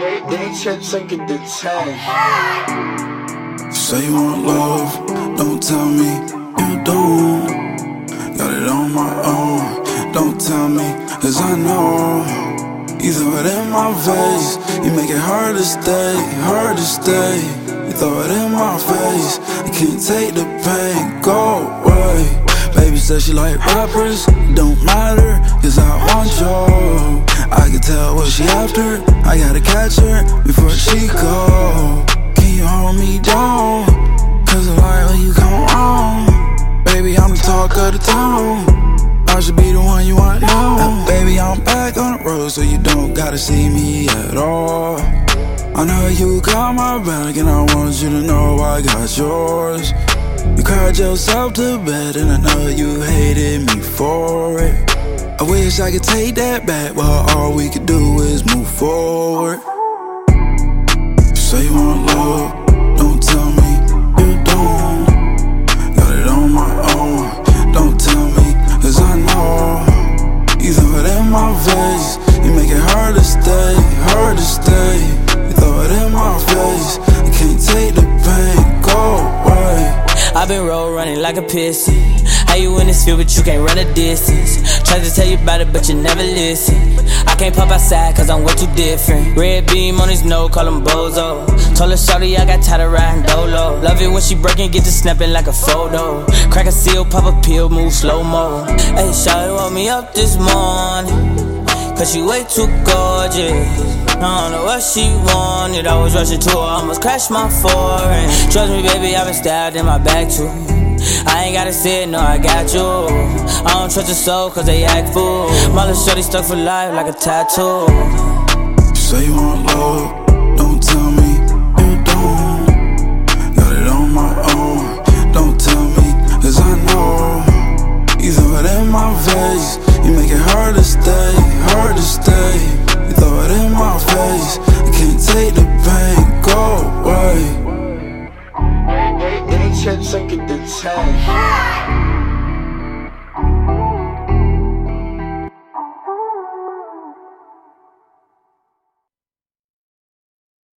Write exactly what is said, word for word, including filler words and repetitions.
They chips and get the tank. Say you want love, don't tell me you don't. Got it on my own, don't tell me, cause I know. You throw it in my face, you make it hard to stay, hard to stay. You throw it in my face, I can't take the pain, go away. Baby said she like rappers, don't matter, cause I want you. I can tell what she after, I gotta catch her before she go. Can you hold me down, cause I like when you come on. Baby, I'm the talk of the town, I should be the one you want now. uh, Baby, I'm back on the road, so you don't gotta see me at all. I know you got my back, and I want you to know I got yours. You cried yourself to bed, and I know you hated me for it. I wish I could take that back, but all we could do is move forward. You say you want love, don't tell me you don't. Got it on my own, don't tell me, cause I know. You throw it in my face, you make it hard to stay, hard to stay. You throw it in my face, I can't take the pain, go away. I've been road running like a piston. How you in this field but you can't run a distance? Tried to tell you about it but you never listen. I can't pop outside cause I'm way too different. Red beam on his nose, call him Bozo. Told her shorty I got tired of riding dolo. Love it when she breaking, get to snapping like a photo. Crack a seal, pop a pill, move slow-mo. Hey, shawty woke me up this morning, cause she way too gorgeous. I don't know what she wanted, I was rushing to her, almost crashed my foreign. Trust me baby, I've been stabbed in my back too. I ain't gotta say it, no I got you. I don't trust your soul cause they act fool. My little shorty stuck for life like a tattoo. You say you want love, don't tell me you don't. Got it on my own, don't tell me, cause I know. You throw it in my face, you make it hard to stay, hard to stay. You throw it in my face, I can't take the pain, go away. They chips and get the tank.